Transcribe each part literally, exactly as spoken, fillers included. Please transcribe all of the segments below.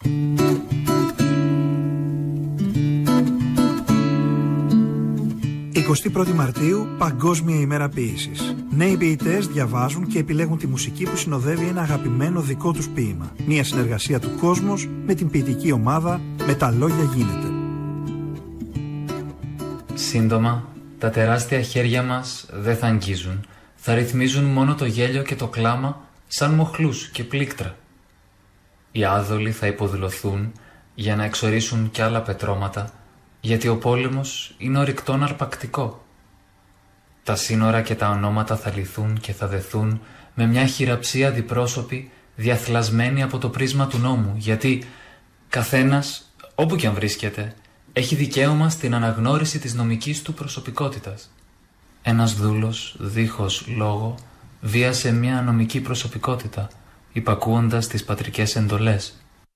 εικοστή πρώτη Μαρτίου, Παγκόσμια ημέρα ποίησης. Νέοι ποιητές διαβάζουν και επιλέγουν τη μουσική που συνοδεύει ένα αγαπημένο δικό τους ποίημα. Μια συνεργασία του Κόσμος με την ποιητική ομάδα «Με τα λόγια γίνεται». Σύντομα, τα τεράστια χέρια μας δεν θα αγγίζουν. Θα ρυθμίζουν μόνο το γέλιο και το κλάμα σαν μοχλούς και πλήκτρα. Οι άδολοι θα υποδηλωθούν για να εξορίσουν κι άλλα πετρώματα, γιατί ο πόλεμος είναι ορυκτόν αρπακτικό. Τα σύνορα και τα ονόματα θα λυθούν και θα δεθούν με μια χειραψία διπρόσωπη διαθλασμένη από το πρίσμα του νόμου, γιατί καθένας, όπου κι αν βρίσκεται, έχει δικαίωμα στην αναγνώριση της νομικής του προσωπικότητας. Ένας δούλος, δίχως λόγο, βίασε μια νομική προσωπικότητα, υπακούοντας τις πατρικές εντολές.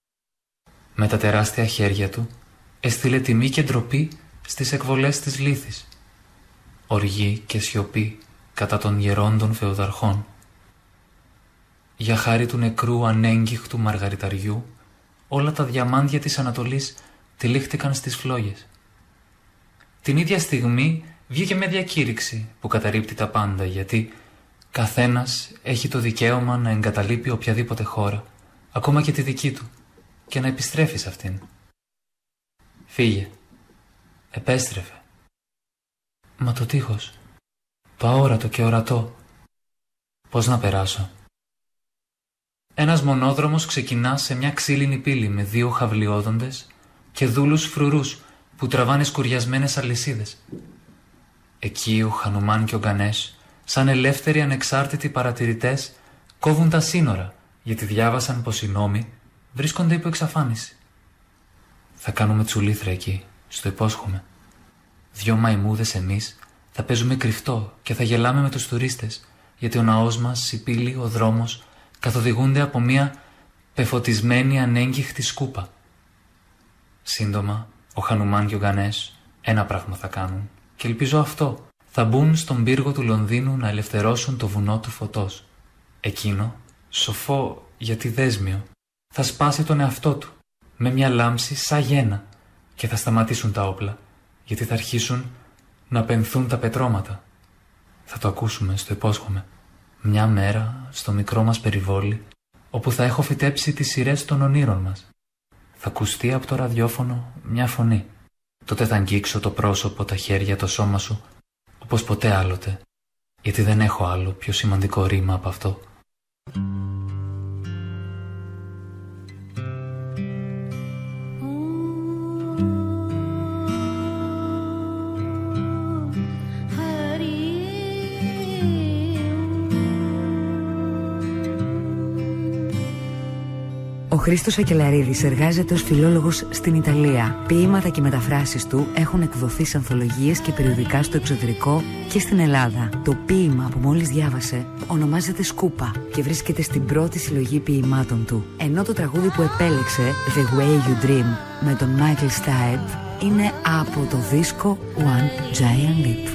Με τα τεράστια χέρια του, έστειλε τιμή και ντροπή στις εκβολές της λύθης. Οργή και σιωπή κατά των γερόντων φεουδαρχών. Για χάρη του νεκρού ανέγγιχτου μαργαριταριού, όλα τα διαμάντια της Ανατολής τυλίχτηκαν στις φλόγες. Την ίδια στιγμή βγήκε μια διακήρυξη που καταρρίπτει τα πάντα, γιατί καθένας έχει το δικαίωμα να εγκαταλείπει οποιαδήποτε χώρα, ακόμα και τη δική του, και να επιστρέφει σε αυτήν. Φύγε. Επέστρεφε. Μα το τείχος, το αόρατο και ορατό, πώς να περάσω? Ένας μονόδρομος ξεκινά σε μια ξύλινη πύλη με δύο χαυλιόδοντες και δούλους φρουρούς που τραβάνε σκουριασμένες αλυσίδες. Εκεί ο Χανουμάν και ο Γκανές, σαν ελεύθεροι ανεξάρτητοι παρατηρητές, κόβουν τα σύνορα, γιατί διάβασαν πως οι νόμοι βρίσκονται υπό εξαφάνιση. Θα κάνουμε τσουλήθρα εκεί, στο υπόσχομαι. Δυο μαϊμούδες εμείς θα παίζουμε κρυφτό και θα γελάμε με τους τουρίστες, γιατί ο ναός μας, η πύλη, ο δρόμος καθοδηγούνται από μια πεφωτισμένη ανέγγιχτη σκούπα. Σύντομα, ο Χανουμάν και ο Γκανές ένα πράγμα θα κάνουν, και ελπίζω αυτό. Θα μπουν στον πύργο του Λονδίνου να ελευθερώσουν το βουνό του φωτός. Εκείνο, σοφό γιατί δέσμιο, θα σπάσει τον εαυτό του με μια λάμψη σαν γένα και θα σταματήσουν τα όπλα, γιατί θα αρχίσουν να πενθούν τα πετρώματα. Θα το ακούσουμε, στο υπόσχομαι, μια μέρα στο μικρό μας περιβόλι, όπου θα έχω φυτέψει τις σειρές των ονείρων μας. Θα ακουστεί από το ραδιόφωνο μια φωνή. Τότε θα αγγίξω το πρόσωπο, τα χέρια, το σώμα σου, όπως ποτέ άλλοτε, γιατί δεν έχω άλλο πιο σημαντικό ρήμα από αυτό. Ο Χρήστος Ακελαρίδης εργάζεται ως φιλόλογος στην Ιταλία. Ποίηματα και μεταφράσεις του έχουν εκδοθεί σε ανθολογίες και περιοδικά στο εξωτερικό και στην Ελλάδα. Το ποίημα που μόλις διάβασε ονομάζεται Σκούπα και βρίσκεται στην πρώτη συλλογή ποιημάτων του. Ενώ το τραγούδι που επέλεξε, The Way You Dream, με τον Michael Stipe, είναι από το δίσκο One Giant Leap.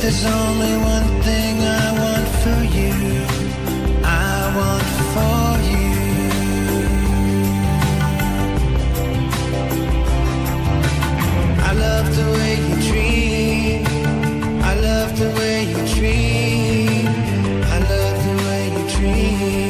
there's only one thing I want for you, I want for you. I love the way you dream, I love the way you dream, I love the way you dream.